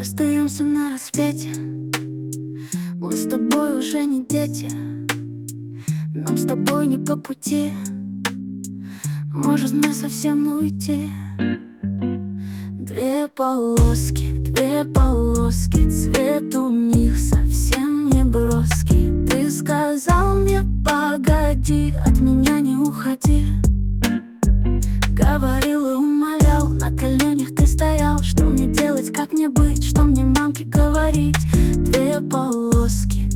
расстаемся на рассвете. Мы с тобой уже не дети, нам с тобой не по пути. Может, мне совсем уйти. Две полоски, цвет у них совсем не броский. Ты сказал мне: погоди, от меня не уходи. Говорил и умолял, на коленях ты стоял. Что мне делать, как мне быть, что мне мамке говорить? Две полоски,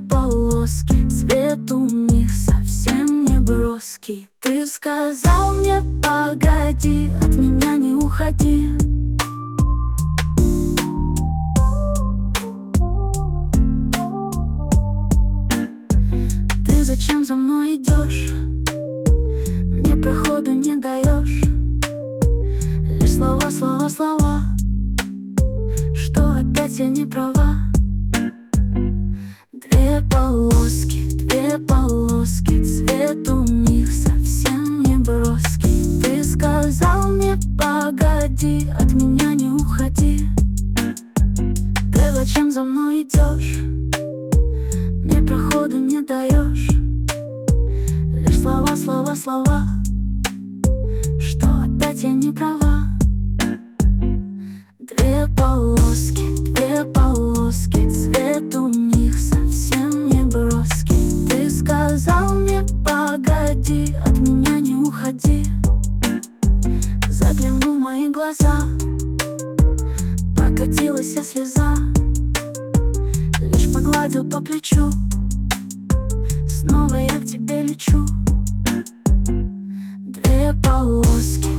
цвет у них совсем не броский. Ты сказал мне: погоди, от меня не уходи. Ты зачем за мной идешь? Мне проходу не даешь. Лишь слова, слова, слова, что опять я не права. Две полоски, цвет у них совсем не броский. Ты сказал мне: погоди, от меня не уходи. Ты зачем за мной идешь? Мне проходу не даешь. Лишь слова, слова, слова, что опять я не права. Две полоски, цвет у них совсем не броский. Ты сказал мне: погоди, от меня не уходи. Заглянул в мои глаза, покатилась слеза. Лишь погладил по плечу, снова я к тебе лечу. Две полоски,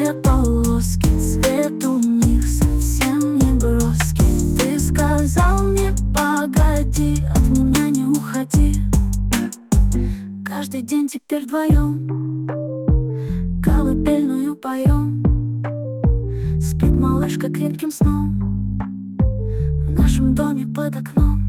цвет у них совсем не броский. Ты сказал мне: погоди, от меня не уходи. Каждый день теперь вдвоем колыбельную поем. Спит малышка крепким сном в нашем доме под окном.